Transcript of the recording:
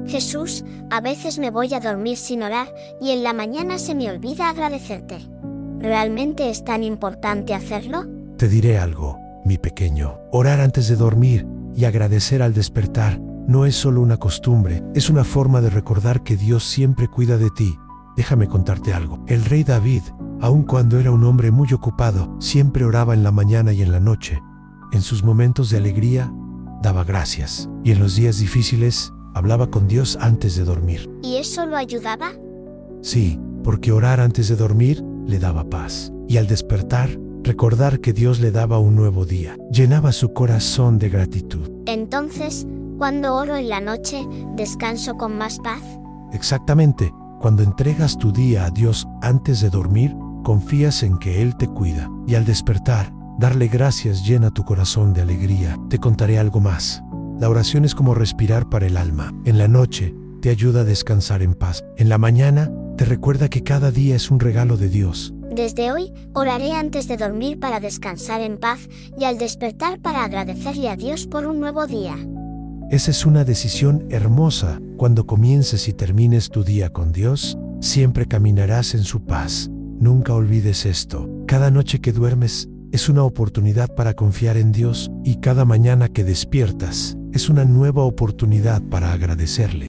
Jesús, a veces me voy a dormir sin orar y en la mañana se me olvida agradecerte. ¿Realmente es tan importante hacerlo? Te diré algo, mi pequeño. Orar antes de dormir y agradecer al despertar no es solo una costumbre, es una forma de recordar que Dios siempre cuida de ti. Déjame contarte algo. El rey David, aun cuando era un hombre muy ocupado, siempre oraba en la mañana y en la noche. En sus momentos de alegría, daba gracias. Y en los días difíciles, hablaba con Dios antes de dormir. ¿Y eso lo ayudaba? Sí, porque orar antes de dormir le daba paz. Y al despertar, recordar que Dios le daba un nuevo día, llenaba su corazón de gratitud. Entonces, cuando oro en la noche, ¿descanso con más paz? Exactamente. Cuando entregas tu día a Dios antes de dormir, confías en que Él te cuida. Y al despertar, darle gracias llena tu corazón de alegría. Te contaré algo más. La oración es como respirar para el alma. En la noche, te ayuda a descansar en paz. En la mañana, te recuerda que cada día es un regalo de Dios. Desde hoy, oraré antes de dormir para descansar en paz y al despertar para agradecerle a Dios por un nuevo día. Esa es una decisión hermosa. Cuando comiences y termines tu día con Dios, siempre caminarás en su paz. Nunca olvides esto. Cada noche que duermes es una oportunidad para confiar en Dios y cada mañana que despiertas es una nueva oportunidad para agradecerle.